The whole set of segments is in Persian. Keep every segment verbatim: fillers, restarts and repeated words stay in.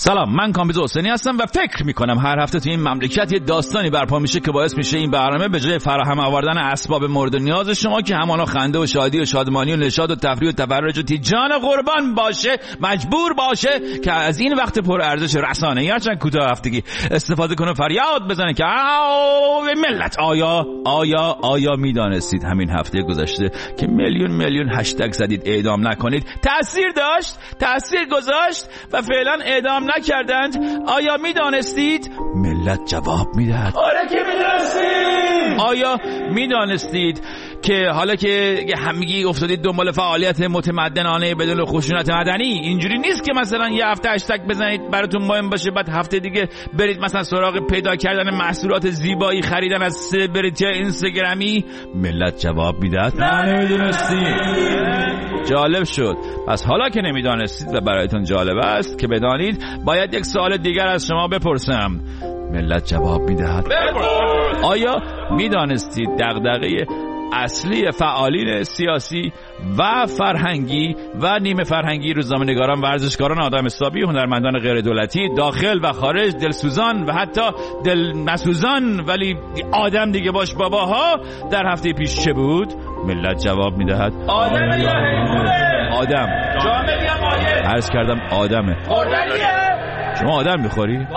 سلام، من کامبیز حسینی هستم و فکر میکنم هر هفته تو این مملکت یه داستانی برپا میشه که باعث میشه این برنامه به جای فراهم آوردن اسباب مورد نیاز شما که همانا خنده و شادی و شادمانی و نشاط و تفریح و تفرج و تیجان قربان باشه، مجبور باشه که از این وقت پر ارزش رسانه‌ای هرچند کوتاه هفتگی استفاده کنه، فریاد بزنه که آو ملت، آیا آیا آیا میدانستید همین هفته گذشته که میلیون میلیون هشتگ زدید اعدام نکنید تأثیر داشت، تأثیر گذاشت و فعلا اعدام نکردند؟ آیا میدانستید؟ ملت جواب میدهد آره که میدانستید. آیا میدانستید که حالا که همگی افتادید دنبال فعالیت متمدنانه بدون خشونت مدنی، اینجوری نیست که مثلا یه هفته هشتگ بزنید براتون مهم باشه، بعد هفته دیگه برید مثلا سراغ پیدا کردن محصولات زیبایی، خریدن از سلبریتی اینستاگرامی؟ ملت جواب میدهد نه نمیدونستید. جالب شد. پس حالا که نمیدانستید و برایتون جالب است که بدانید، باید یک سوال دیگر از شما بپرسم. ملت جواب میدهد آیا میدانستید دغدغه اصلی فعالین سیاسی و فرهنگی و نیمه فرهنگی، روزنامه‌نگاران، ورزشکاران، آدم حسابی، هنرمندان غیر دولتی داخل و خارج، دلسوزان و حتی دل نسوزان ولی آدم دیگه باش باباها، در هفته پیش چه بود؟ ملت جواب میدهد آدم آدم جامعه مایه عرض کردم آدمه. خوردنیه. شما آدم میخوری؟ آدم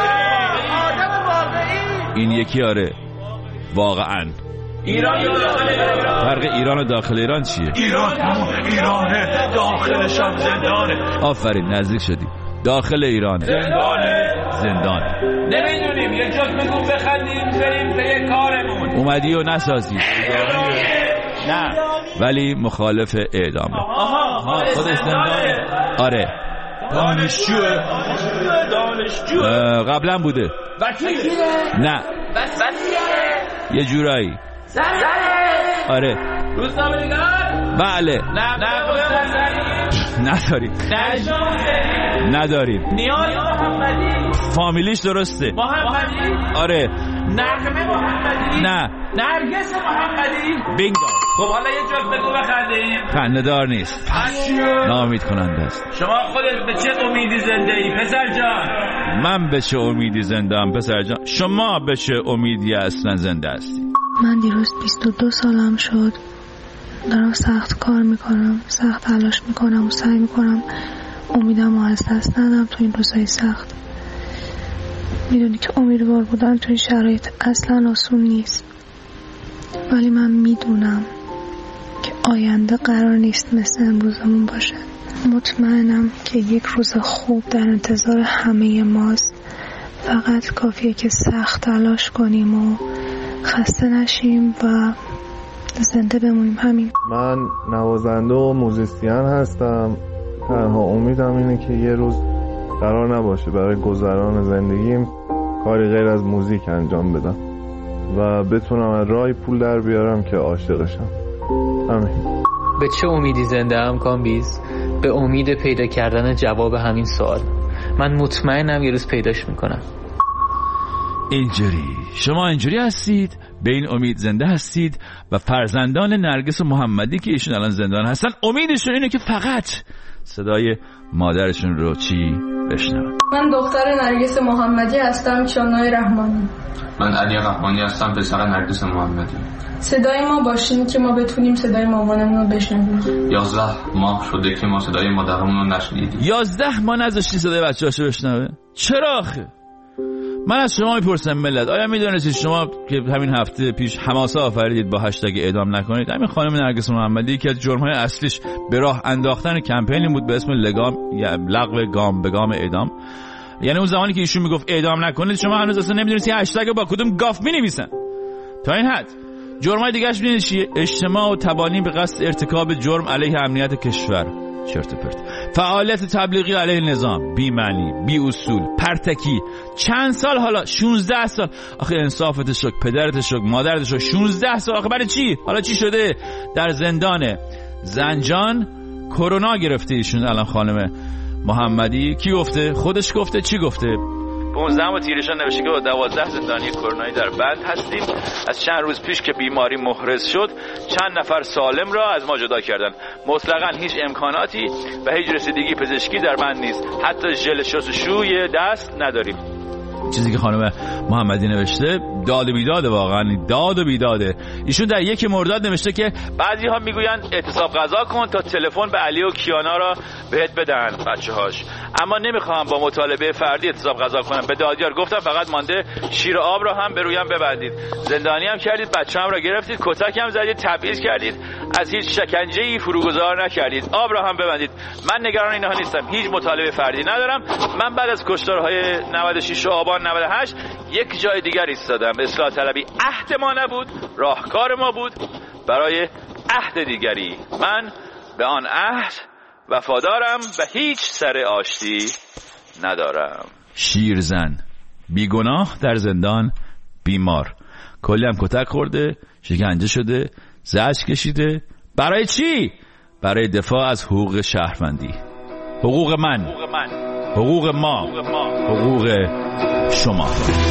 واقعی. این یکی آره واقعا. ایران یا داخل ایران؟ فرق ایران و داخل ایران چیه؟ ایران همون ایرانه، داخلش هم زندانه. آفرین، نزدیک شدی. داخل ایرانه، زندانه. زندانه. نمیدونیم، یه جوک بگو بخندیم بریم به کارمون. اومدی و نسازی. نه ولی مخالف اعدامه. آها خودش زندانه. آره دانشجوه. دانشجوه. قبلا بوده. وکیله. نه وسیله. یه جورایی. زنه. آره. روزنامه‌نگار. بله. نه نه نداریم. نداریم. نیاز محمدی. فامیلیش درسته. محمدی. آره. نغمه محمدی. نه. نرگس محمدی. بینگو. خب حالا یه جوک بگو بخندیم. خنده‌دار نیست، ناامید کننده است. شما خودت به چه امیدی زنده ای پسر جان؟ من به چه امیدی زنده ام پسر جان؟ شما به چه امیدی اصلا زنده هستی؟ من دیروز بیست و دو سالم شد، دارم سخت کار میکنم، سخت تلاش میکنم و سعی میکنم امیدم رو از دست ندم تو این روزهای سخت. میدونی که امیدوار بودن تو این شرایط اصلا آسون نیست، ولی من میدونم که آینده قرار نیست مثل امروزمون باشه. مطمئنم که یک روز خوب در انتظار همه ماست، فقط کافیه که سخت تلاش کنیم و خسته نشیم و زنده بمونیم. همین. من نوازنده و موزیسین هستم. تنها امیدم اینه که یه روز قرار نباشه برای گذران زندگیم کاری غیر از موزیک انجام بدم و بتونم از راه پول در بیارم که عاشقشم. همین. به چه امیدی زنده ام کامبیز؟ به امید پیدا کردن جواب همین سوال. من مطمئنم یه روز پیداش میکنم. اینجوری شما اینجوری هستید، به این امید زنده هستید و فرزندان نرگس و محمدی که ایشون الان زندان هستن امیدشون اینه که فقط صدای مادرشون رو چی بشنون. من دختر نرگس محمدی هستم، چانای رحمانی. من علی رحمانی هستم، پسر نرگس محمدی. صدای ما باشین که ما بتونیم صدای مامانمون رو بشنویم. یازده ماه شده که ما صدای مادرمون رو نشنیدیم. یازده ماه نذاشتی صدای بچه‌هاشو بشنوه؟ چرا آخه؟ من از شما میپرسم ملت، آیا میدونستید شما که همین هفته پیش حماسه آفریدید با هشتگ اعدام نکنید؟ همین خانم نرگس محمدی که از جرم‌های اصلیش به راه انداختن کمپینی بود به اسم لگام یا لغو گام به گام اعدام. یعنی اون زمانی که ایشون میگفت اعدام نکنید، شما هنوز اصلا نمیدونید هشتگ با کدوم گاف مینویسن. تا این حد جرمای دیگه‌اش میدونید چیه؟ اجتماع و تبانی به قصد ارتکاب جرم علیه امنیت کشور، چرت و پرت، فعالیت تبلیغی علیه نظام، بی معنی، بی اصول، پرتکی. چند سال حالا؟ شانزده سال. آخه انصافت شک، پدرت شک، مادرت شک. شانزده سال آخه برای چی؟ حالا چی شده؟ در زندان زنجان کرونا گرفته ایشون الان خانم محمدی. کی گفته؟ خودش گفته؟ چی گفته؟ پانزده و تیرشان نوشته که با دوازده زندانی کرونایی در بند هستیم. از چند روز پیش که بیماری محرز شد چند نفر سالم را از ما جدا کردند. مطلقاً هیچ امکاناتی و هیچ رسیدگی پزشکی در بند نیست. حتی ژل شستشوی دست نداریم. چیزی که خانم محمدی نوشته داد و بیداده، واقعا داد و بیداده. ایشون در یک مرداد نوشته که بعضی ها میگویند اعتصاب غذا کن تا تلفن به علی و کیانا را بهت بدن بچه‌هاش، اما نمیخوام با مطالبه فردی اعتصاب غذا کنم. به دادیار گفتم فقط مانده شیر آب را هم به رویم ببندید. زندانی هم کردید، بچه‌ام را گرفتید، کتک هم زدید، تبعیض کردید، از هیچ شکنجه‌ای فروگذار نکردید. آب را هم ببندید. من نگران اینها نیستم، هیچ مطالبه فردی ندارم. من بعد از کشتارهای نود و شش آبان نود و هشت یک جای دیگر ایستادم. اصلاح طلبی عهد ما نبود، راهکار ما بود برای عهد دیگری. من به آن عهد وفادارم و هیچ سر آشتی ندارم. شیرزن بیگناه در زندان، بیمار، کلی هم کتک خورده، شکنجه شده، زجر کشیده. برای چی؟ برای دفاع از حقوق شهروندی، حقوق من، حقوق ما، حقوق شما.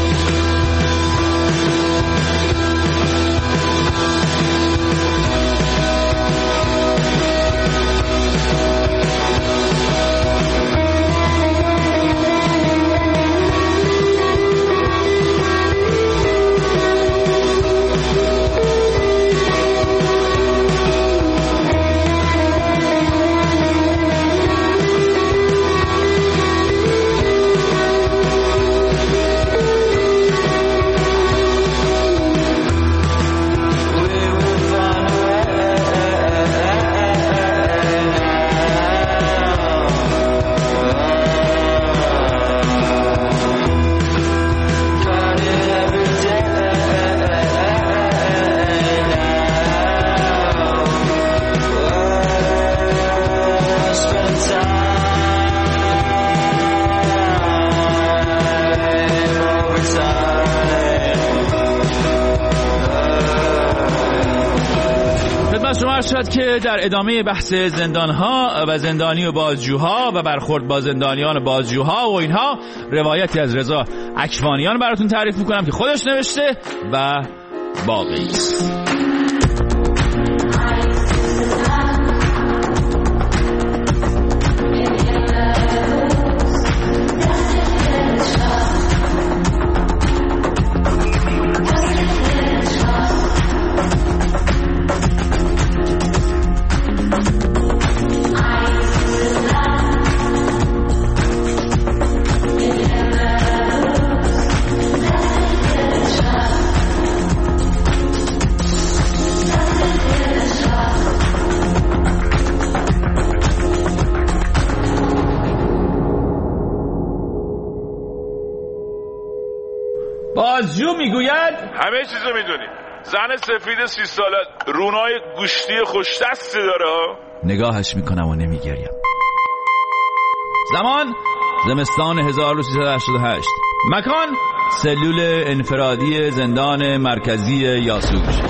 شما شد که در ادامه بحث زندانها و زندانی و بازجوها و برخورد با زندانیان و بازجوها و اینها روایتی از رضا اکوانیان براتون تعریف میکنم که خودش نوشته و باقی است. بازجو میگوید همه چیزو میدونی. زن سفید سی ساله رونای گوشتی خوشدستی داره. نگاهش میکنم و نمیگریم. زمان زمستان هزار و سیصد و هشتاد و هشت. مکان سلول انفرادی زندان مرکزی یاسوج.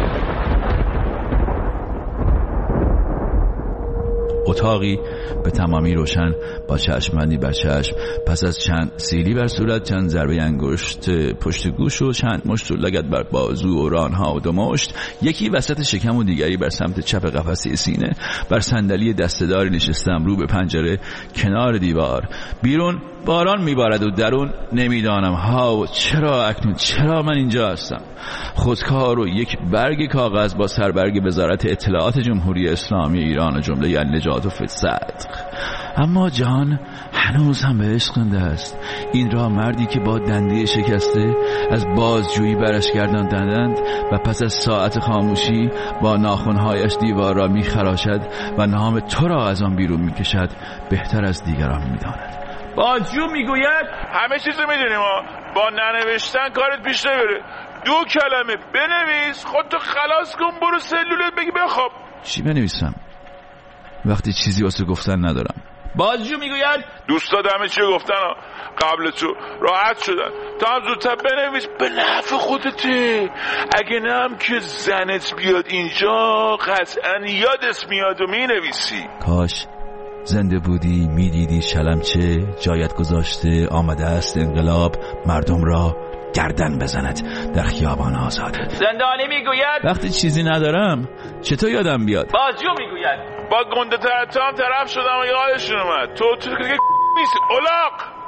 اتاقی به تمامی روشن با چشم‌بندی بر چشم، پس از چند سیلی بر صورت، چند ضربه انگشت پشت گوش و چند مشت لگد بر بازو و رانها و دو مشت، یکی وسط شکم و دیگری بر سمت چپ قفسه سینه. بر صندلی دسته‌داری نشستم رو به پنجره کنار دیوار. بیرون باران میبارد و درون نمیدانم ها و چرا اکنون چرا من اینجا هستم. خودکار و یک برگ کاغذ با سربرگ وزارت اطلاعات جمهوری اسلامی ایران و جمله النجات و صدق. اما جان هنوز هم به عشق زنده است. این را مردی که با دنده شکسته از بازجویی برش گرداندند و پس از ساعت خاموشی با ناخنهایش دیوار را میخراشد و نام تو را از آن بیرون میکشد بهتر از دیگران میداند. بازجو میگوید همه چیزو میدونیم ها، با ننوشتن کارت پیش نمیره. دو کلمه بنویس، خودتو خلاص کن، برو سلولت بگی بخواب. چی بنویسم وقتی چیزی واسه گفتن ندارم؟ بازجو میگوید دوستات همه چی گفتن ها. قبل تو راحت شدن، تا هم زودتر بنویس، به نفع خودته. اگه نه هم که زنت بیاد اینجا قطعا یادت میاد و مینویسی. کاش زنده بودی میدیدی شلمچه جایت گذاشته آمده است انقلاب مردم را گردن بزند در خیابان آزاد. زندانی میگوید وقتی چیزی ندارم چطور یادم بیاد؟ بازجو میگوید با گنده تر هم طرف شدم و یادشون اومد. تو تو دیگه نیست اولاق.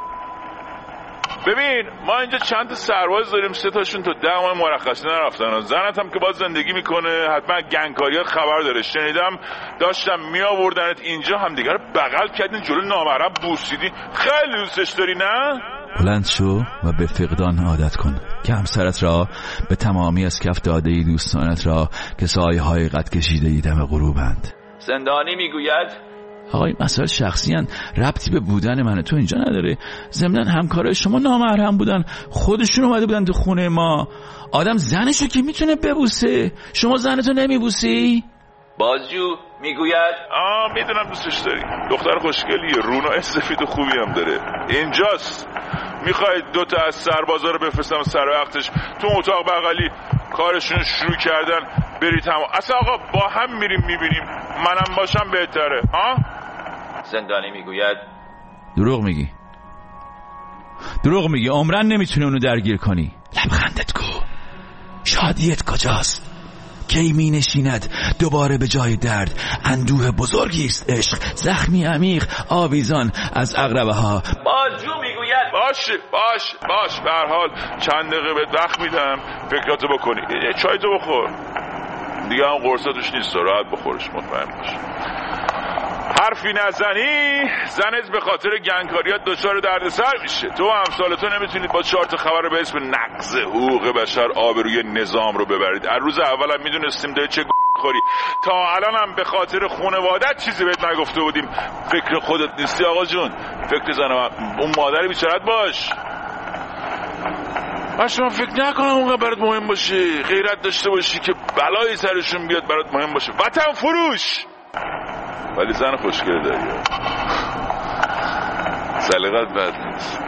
ببین ما اینجا چند تا سرباز داریم، سه تاشون تو ده ماه مرخصی نرفتن. زنت هم که باز زندگی میکنه حتما گنگکاریات خبر داره. شنیدم داشتم میآوردنت اینجا همدیگه رو بغل کردین جلو نامحرم بوسیدی. خیلی دوستش داری نه؟ بلند شو و به فقدان عادت کن که همسرت را به تمامی از کف داده دوستانت را که سایه های قد کشیده ای دم غروبند. زندانی میگوید آقای مسائل شخصی هن، ربطی به بودن من تو اینجا نداره. ضمناً همکارای شما نامحرم بودن، خودشون اومده بودن تو خونه ما. آدم زنشو که میتونه ببوسه، شما زنتو نمیبوسی؟ بازجو میگوید آه میدونم دوستش داری، دختر خوشگلیه، رونای سفید و خوبی هم داره. اینجاست. میخواید دوتا از سربازا رو بفرستم سر وقتش تو اتاق بغلی کارشون شروع کردن برید هم. اصلا آقا با هم میریم میبینیم، منم باشم بهتره. ها؟ زندانی میگوید دروغ میگی، دروغ میگی. عمرن نمیتونه اونو درگیر کنی. لبخندت کو، شادیت کجاست؟ کی می نشیند دوباره به جای درد؟ اندوه بزرگی است عشق، زخمی عمیق آویزان از عقربه ها. بازجو میگوید باش باش باش به هر حال چند دقیقه بهت وقت میدم فکراتو بکنی. چای تو بخور دیگه، هم قرصا توش نیست، راحت بخورش، مطمئن باش. حرفی نزنی زنت به خاطر گنگکاریات دچار دردسر میشه. تو و همسالتو نمیتونید با چهار تا خبر به اسم نقض حقوق بشر آبروی نظام رو ببرید. از روز اولم میدونستیم داری چه خوری، تا الان هم به خاطر خانوادت چیزی بهت نگفته بودیم. فکر خودت نیستی آقا جون، فکر زن اون مادر بیچارت باش. من شما فکر نکنم اونقدر برات مهم باشه، غیرت داشته باشی که بلایی سرشون بیاد برات مهم باشه. وطن فروش، ولی زن خوشگل داری، سلیقت بد نیست.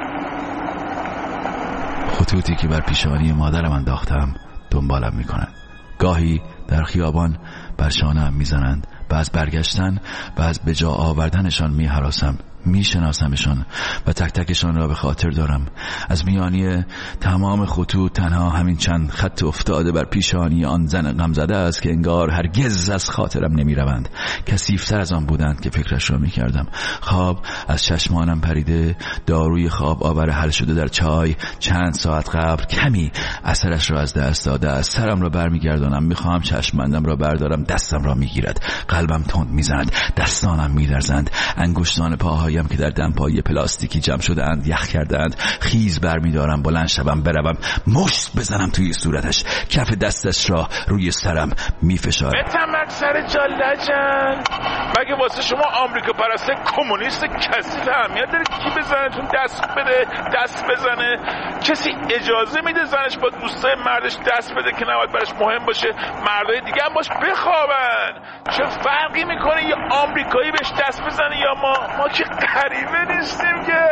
خطوطی که بر پیشانی مادرم انداختم دنبالم میکنن. گاهی در خیابان بر شانه‌ام میزنند و از برگشتن و از به جا آوردنشان میهراسم. میشناسمشان و تک تکشان را به خاطر دارم. از میانی تمام خطوط تنها همین چند خط افتاده بر پیشانی آن زن غم زده است که انگار هرگز از خاطرم نمی روند. کثیف‌تر از آن بودند که فکرش را می کردم. خواب از چشمانم پریده، داروی خواب آور حل شده در چای چند ساعت قبل کمی اثرش را از دست داده است. سرم را برمیگردانم، میخواهم چشمندم را بردارم، دستم را میگیرد، قلبم تند میزند، دستانم میلرزند، انگشتان پاهای که در دمپایی پلاستیکی جمع شده اند یخ کردند. خیز برمیدارم، بلند شوم، بروم مشت بزنم توی صورتش، کف دستش را روی سرم میفشارم. بتمک سر جالجن، مگه واسه شما آمریکا پرست کمونیست کسی اهمیت داره کی به زنتون دست بده دست بزنه؟ کسی اجازه میده زنش با دوستای مردش دست بده که نباید براش مهم باشه مردای دیگه هم باش بخوابن؟ چه فرقی میکنه یه آمریکایی بهش دست بزنه یا ما؟ ما که غریبه نیستیم که.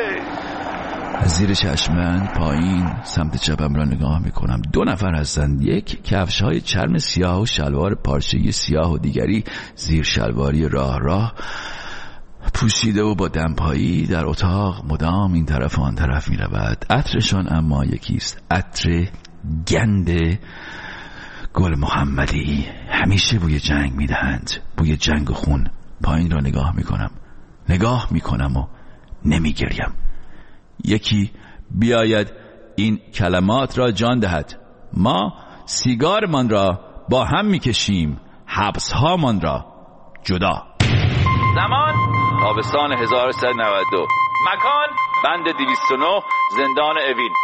از زیر چشمن پایین سمت چپم را نگاه میکنم. دو نفر هستند، یک کفش های چرم سیاه و شلوار پارچه‌ای سیاه و دیگری زیر شلواری راه راه پوشیده و با دمپایی در اتاق مدام این طرف و آن طرف می رود. عطرشان اما یکیست، عطر گند گل محمدی. همیشه بوی جنگ می دهند، بوی جنگ و خون. پایین را نگاه می کنم، نگاه می کنم و نمی گریم. یکی بیاید این کلمات را جان دهد: ما سیگارمان را با هم می کشیم، حبس هامان را جدا. زمان تابستان هزار و سیصد و نود و دو. مکان بند دویست و نه، زندان اوین.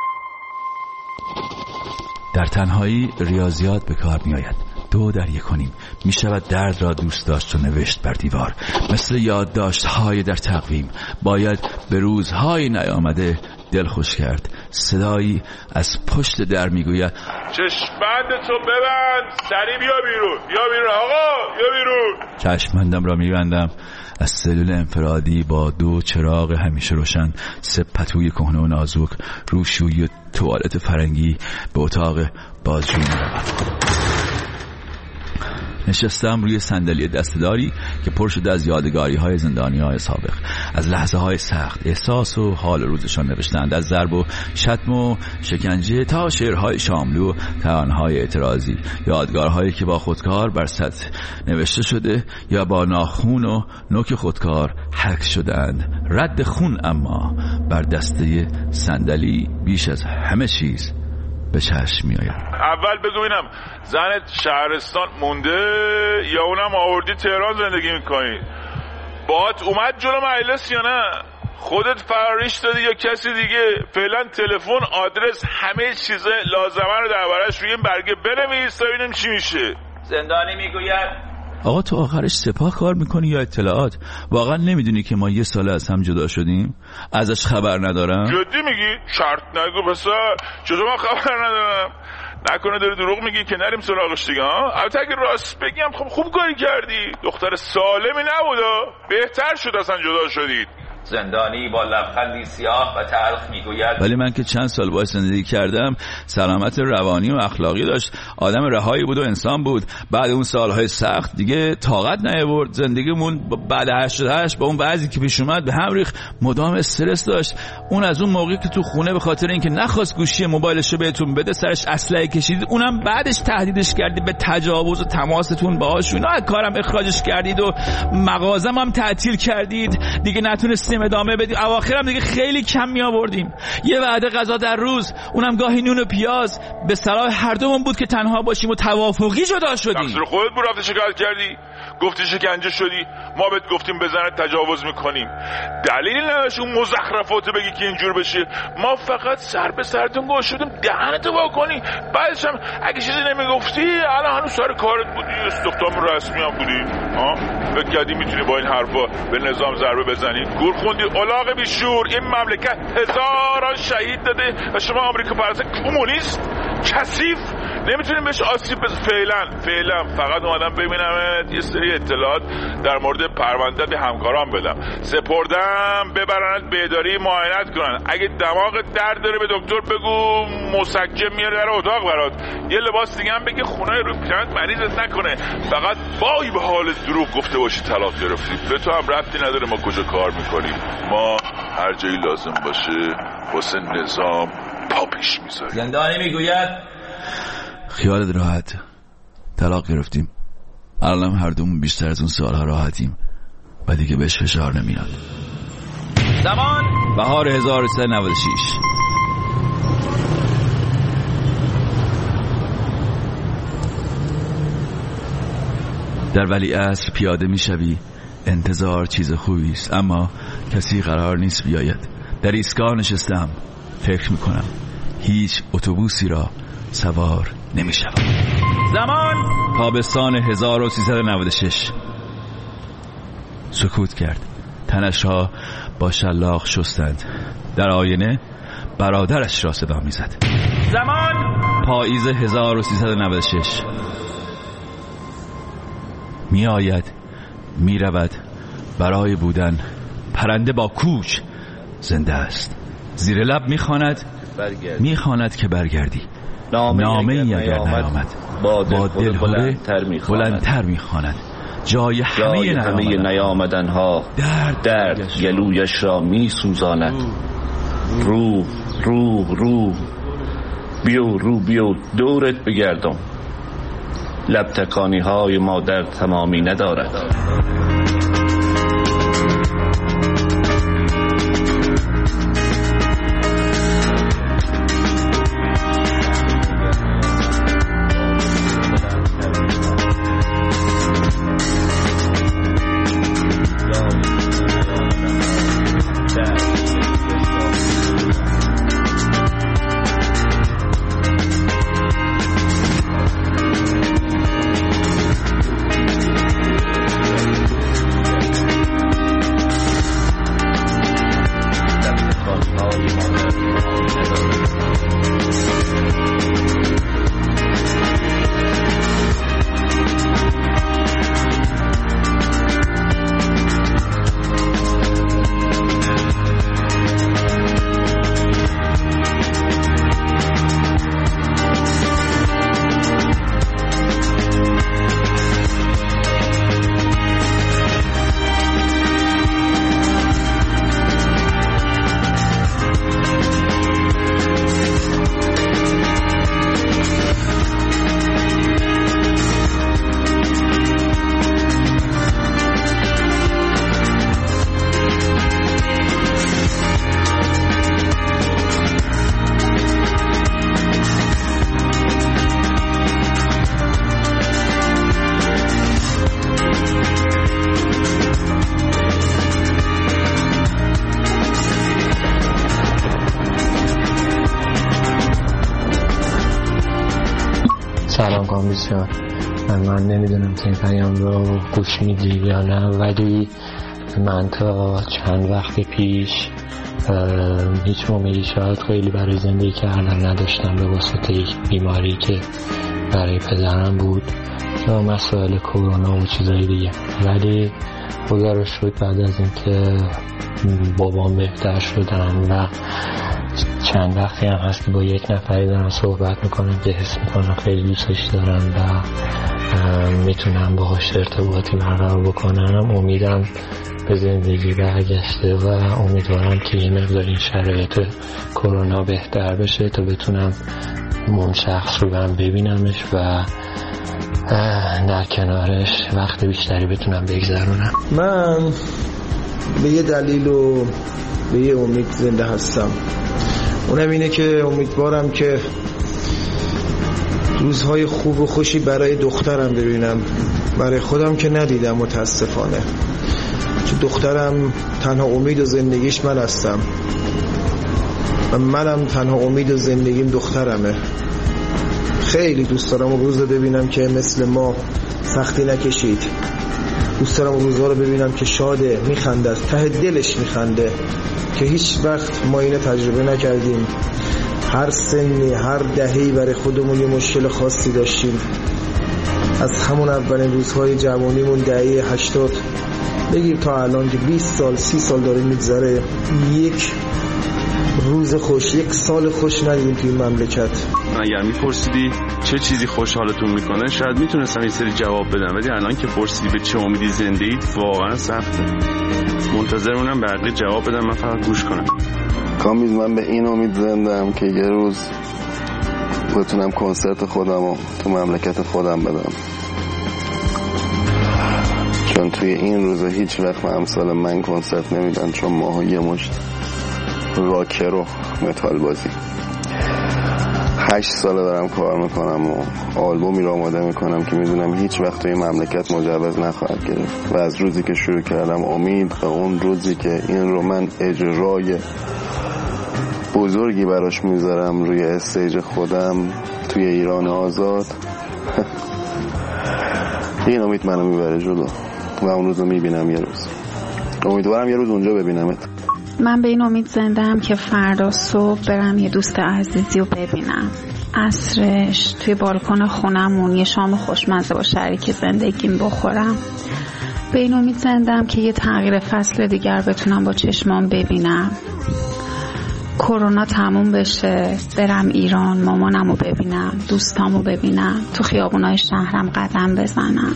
در تنهایی ریاضیات به کار می آید. دو در یک کنیم. می شود درد را دوست داشت و نوشت بر دیوار، مثل یادداشت های در تقویم. باید به روزهای نیامده دل خوش کرد. صدایی از پشت در می گوید: چشمند تو ببند، سری بیا بیرون، بیا بیرون آقا، بیا بیرون. چشمندم را می بندم. از سلول انفرادی با دو چراغ همیشه روشن، سه پتوی کهنه و نازک، روشویی و توالت فرنگی به اتاق بازجویی می روم. نشستم روی صندلی دسته‌داری که پر شده از یادگاری‌های زندانی‌های سابق، از لحظه‌های سخت، احساس و حال روزشان نوشتند، از ضرب و شتم و شکنجه تا شعرهای شاملو و ترانه‌های اعتراضی، یادگارهایی که با خودکار بر سطح نوشته شده یا با ناخون و نوک خودکار حک شدند. رد خون اما بر دسته صندلی بیش از همه چیز به چشم میآید. اول بگو ببینم زنت شهرستان مونده یا اونم آوردی تهران زندگی میکنی؟ باهات اومد جلو مجلس یا نه؟ خودت فراریش دادی یا کسی دیگه؟ فعلا تلفن، آدرس، همه چیز لازمه رو دربارش روی این برگه بنویس تا ببینیم چی میشه. زندانی میگوید آقا تو آخرش سپاه کار میکنی یا اطلاعات؟ واقعا نمیدونی که ما یه ساله از هم جدا شدیم؟ ازش خبر ندارم؟ جدی میگی؟ شرط نگو پسر، چطور من خبر ندارم؟ نکنه داری دروغ میگی که نریم سراغش دیگه ها؟ البته اگه راست بگیم خب خوب کاری کردی، دختر سالمی نبودا، بهتر شد اصلا جدا شدید. زندانی با لبخندی سیاه و تلخ میگوید ولی من که چند سال باهاش زندگی کردم سلامت روانی و اخلاقی داشت، آدم رهایی بود و انسان بود. بعد اون سالهای سخت دیگه طاقت نیاورد، زندگیمون بعد هشتاد و هشت با اون وضعی که پیش اومد به هم ریخت، مدام استرس داشت. اون از اون موقعی که تو خونه به خاطر اینکه نخواست گوشی موبایلش رو بهتون بده سرش اسلحه کشیدید، اونم بعدش تهدیدش کردید به تجاوز و تماستون باهاشون، از کارم اخراجش کردید و مغازم هم تعطیل کردید، دیگه نتونستیم ادامه بدیم. اواخرم دیگه خیلی کم می آوردیم، یه وعده غذا در روز، اونم گاهی نون و پیاز. به صلاح هر دومون بود که تنها باشیم و توافقی جدا شدیم. تقصیر خودت بود رفتی شکایت کردی، گفتی شکنجه شدی، ما بهت گفتیم بزنت تجاوز میکنیم. دلیلی نداشت اون مزخرفاتو بگی که اینجور بشه. ما فقط سر به سرتون گوش شدیم دهنتو وا کنی. بعدش هم اگه چیزی نمیگفتی الان هنوز سر کارت بودی، استخدام رسمی هم بودی. ها فکر کردی میتونی با این حرفا به نظام ضربه بزنی؟ گور خوندی الاغ بیشور. این مملکت هزاران شهید داده و شما آمریکا پرست کمونیست کثیف نمیتونیم بهش آسیب بزنیم. فعلا فعلا فقط اومدم ببینم یه سری اطلاعات در مورد پرونده به همکاران بدم. سپردم ببرنت بهداری معاینت کنن. اگه دماغت درد داره به دکتر بگو مسکن میاره در اتاق برات. یه لباس دیگه هم بگه خونه رو پیرنت مریضت نکنه. فقط وای به حال دروغ گفته باشی طلاق گرفتی. به تو هم ربطی نداره ما کجا کار میکنیم. ما هر جایی لازم باشه واسه نظام پا پیش میذاریم. زندانی میگوید خیالت راحت، طلاق گرفتیم، الان هر دومون بیشتر از اون سالها راحتیم و دیگه بهش فشار نمیاد. زمان بهار هزار و سیصد و نود و شش. در ولیعصر پیاده میشوی، انتظار چیز خوبی است اما کسی قرار نیست بیاید. در ایستگاه نشستم، فکر میکنم هیچ اتوبوسی را سوار نمیشوم. زمان تابستان هزار و سیصد و نود و شش. سکوت کرد. تنش را با شلاق شستند. در آینه برادرش را صدا میزد. زمان پاییز هزار و سیصد و نود و شش. می آید، می رود. برای بودن پرنده با کوچ زنده است. زیر لب می خواند می خواند که برگردی. نامه ای اگر نیامد با دل بلندتر می خواند. جای همه, همه نیامدن ها درد, درد گلویش را می سوزاند. روح روح روح بیو رو بیو دورت بگردم. لب تکانی های ما در تمامی ندارد. کامبیز جان، من نمیدونم که این پیام رو گوش میدی یا نه، ولی من تا چند وقت پیش هیچ امیدی شاید خیلی برای زندگی کردن نداشتم به واسطه یک بیماری که برای پدرم بود یا مسائل کرونا و چیزایی دیگه. ولی خدا رو شکر بعد از اینکه بابام بهتر شدن و چند وقتی هم هست که با یک نفری دارم صحبت میکنم که حس میکنم خیلی دوستش دارم و میتونم باهاش ارتباطی برقرار بکنم، امیدم به زندگی برگشته و امیدوارم که یه مقدار این شرایط کرونا بهتر بشه تا بتونم اون شخص رو برم ببینمش و در کنارش وقت بیشتری بتونم بگذرونم. من به یه دلیل و به یه امید زنده هستم، اونم اینه که امیدوارم که روزهای خوب و خوشی برای دخترم ببینم، برای خودم که ندیدم متاسفانه، چون دخترم تنها امید و زندگیش من هستم و منم تنها امید و زندگیم دخترمه. خیلی دوست دارم اون روز رو ببینم که مثل ما سختی نکشید، دوست دارم اون روزها رو ببینم که شاده، میخنده، از ته دلش میخنده، که هیچ وقت ما اینو تجربه نکردیم. هر سنی، هر دهه‌ای برای خودمون یه مشکل خاصی داشتیم، از همون اولین روزهای جوانیمون دهه هشتاد بگیر تا الان که بیست سال سی سال داره میگذره، یک روز خوش، یک سال خوش ندیدیم توی این مملکت. اگر میپرسیدی چه چیزی خوشحالتون میکنه شاید میتونستم این سری جواب بدم، ولی الان که پرسیدی به چه امیدی زنده اید واقعا سخته. منتظرمونم بقیه جواب بدم، من فقط گوش کنم. کامبیز، من به این امید زندم که یه روز بتونم کنسرت خودمو تو مملکت خودم بدم، چون توی این روزا هیچ وقت امثال من کنسرت نمیدن، چون ما یه مشت راکر و متال بازی هشت ساله دارم کار میکنم و آلبومی رو آماده میکنم که میدونم هیچ وقت توی مملکت مجوز نخواهد گرفت و از روزی که شروع کردم امید به اون روزی که این رو من اجرای بزرگی براش میذارم روی استیج خودم توی ایران آزاد، این امید منو میبره جلو و اون روز رو میبینم. یه روز امیدوارم یه روز اونجا ببینمت. من به این امید زندم که فردا صبح برم یه دوست عزیزی رو ببینم، عصرش توی بالکن خونمون یه شام خوشمزه با شریک زندگیم بخورم. به این امید زندم که یه تغییر فصل دیگر بتونم با چشمام ببینم، کرونا تموم بشه، برم ایران، مامانم رو ببینم، دوستامو ببینم، تو خیابونای شهرم قدم بزنم.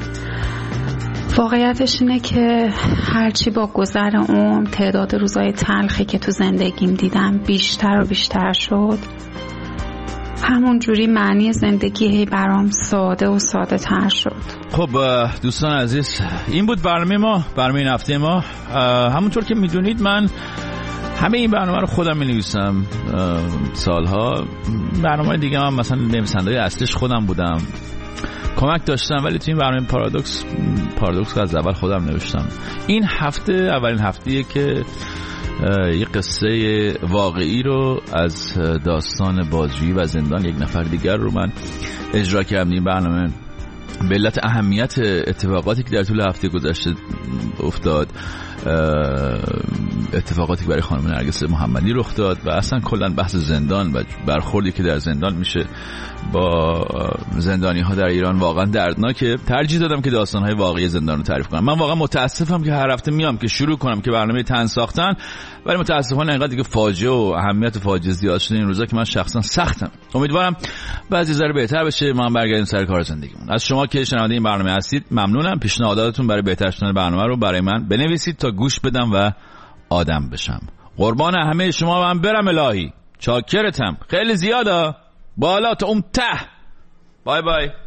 واقعیتش اینه که هرچی با گذر اون تعداد روزای تلخی که تو زندگیم دیدم بیشتر و بیشتر شد، همون جوری معنی زندگی هی برام ساده و ساده تر شد. خب دوستان عزیز، این بود برنامه ما، برنامه این هفته ما. همونطور که میدونید من همه این برنامه رو خودم می‌نویسم سالها. برنامه دیگه هم مثلا نویسنده‌ی اصلیش خودم بودم، کمک داشتم، ولی تو این برنامه پارادوکس پارادوکس از اول خودم نوشتم. این هفته اولین هفته‌ایه که یه قصه واقعی رو از داستان بازجویی و زندان یک نفر دیگر رو من اجرا کردم. این برنامه به علت اهمیت اتفاقاتی که در طول هفته گذشته افتاد، اتفاقاتی که برای خانم نرگس محمدی رخ داد و اصلا کلا بحث زندان و برخوردی که در زندان میشه با زندانی ها در ایران واقعا دردناکه، ترجیح دادم که داستان های واقعی زندان رو تعریف کنم. من واقعا متاسفم که هر هفته میام که شروع کنم که برنامه تن ساختن، ولی متاسفانه اینقدر دیگه فاجعه و اهمیت فاجعه زیاد شده این روزا که من شخصا سختم. امیدوارم بعضی ذره بهتر بشه، ما هم برگردیم سر کار زندگیمون. از شما که شنونده این برنامه هستید ممنونم. پیشنهاداتتون برای بهتر شدن برنامه رو برای من بنویسید تا گوش بدم و آدم بشم. قربان همه شما من برم الهی، چاکرتم، خیلی زیاده، بالا تا اون ته. بای بای.